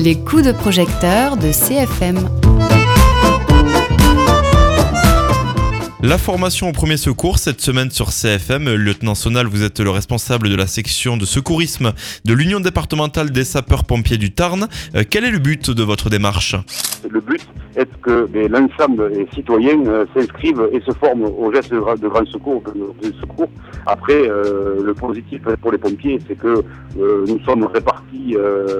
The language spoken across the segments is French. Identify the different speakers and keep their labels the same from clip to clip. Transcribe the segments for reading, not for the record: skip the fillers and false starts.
Speaker 1: Les coups de projecteur de CFM.
Speaker 2: La formation au premier secours cette semaine sur CFM. Lieutenant Sonal, vous êtes le responsable de la section de secourisme de l'Union départementale des sapeurs-pompiers du Tarn. Quel est le but de votre démarche ?
Speaker 3: Le but est que l'ensemble des citoyens s'inscrivent et se forment aux gestes de grand secours, de secours. Après, le positif pour les pompiers, c'est que nous sommes répartis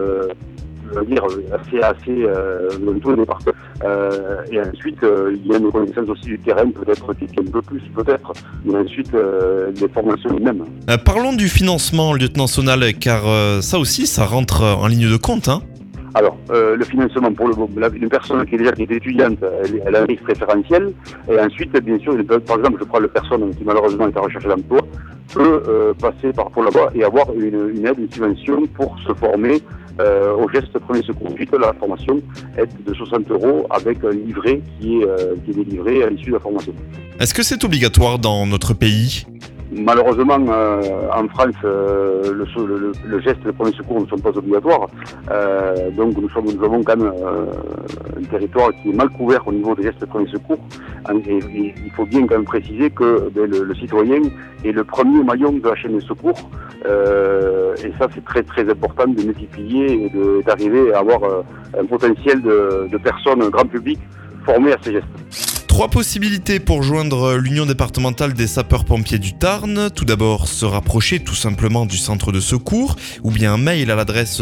Speaker 3: assez dans tout le département. Et ensuite, il y a une connaissance aussi du terrain, peut-être un peu plus, mais ensuite, les formations mêmes.
Speaker 2: Parlons du financement, lieutenant Sonal, car ça aussi, ça rentre en ligne de compte, hein.
Speaker 3: Alors, le financement pour une personne qui est étudiante, elle a un risque préférentiel. Et ensuite, bien sûr, par exemple, je prends la personne qui malheureusement est en recherche d'emploi, peut passer par Pôle emploi et avoir une aide, une subvention pour se former au geste premier secours. Ensuite, la formation est de 60 € avec un livret qui est délivré à l'issue de la formation.
Speaker 2: Est-ce que c'est obligatoire dans notre pays ?
Speaker 3: Malheureusement, en France, le geste de premier secours ne sont pas obligatoires. Donc nous avons quand même un territoire qui est mal couvert au niveau des gestes de premier secours. Et il faut bien quand même préciser que le citoyen est le premier maillon de la chaîne de secours. Et ça, c'est très très important de multiplier et d'arriver à avoir un potentiel de personnes grand public formées à ces gestes.
Speaker 2: 3 possibilités pour joindre l'Union départementale des sapeurs-pompiers du Tarn. Tout d'abord, se rapprocher tout simplement du centre de secours ou bien un mail à l'adresse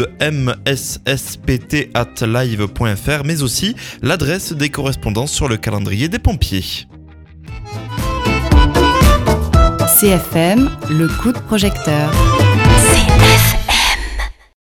Speaker 2: sudmsspt@live.fr, mais aussi l'adresse des correspondances sur le calendrier des pompiers.
Speaker 1: CFM, le coup de projecteur.